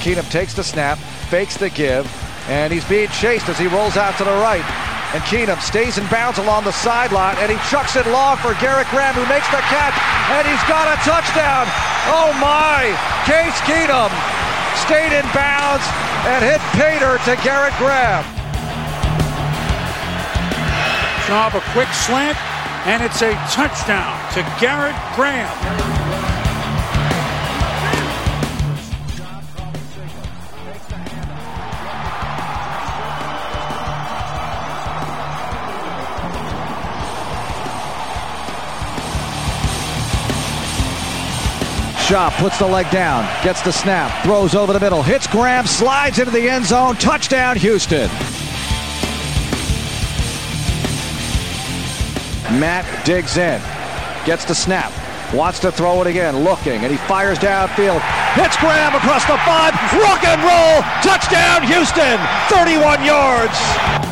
Keenum takes the snap, fakes the give, and he's being chased as he rolls out to the right. And Keenum stays in bounds along the sideline, and he chucks it long for Garrett Graham, who makes the catch, and he's got a touchdown. Oh my! Case Keenum stayed in bounds and hit Pater to Garrett Graham. Schaub, a quick slant, and it's a touchdown to Garrett Graham. Schaub puts the leg down, gets the snap, throws over the middle, hits Graham, slides into the end zone, touchdown Houston. Matt digs in, gets the snap, wants to throw it again, looking, and he fires downfield, hits Graham across the 5, rock and roll, touchdown Houston, 31 yards.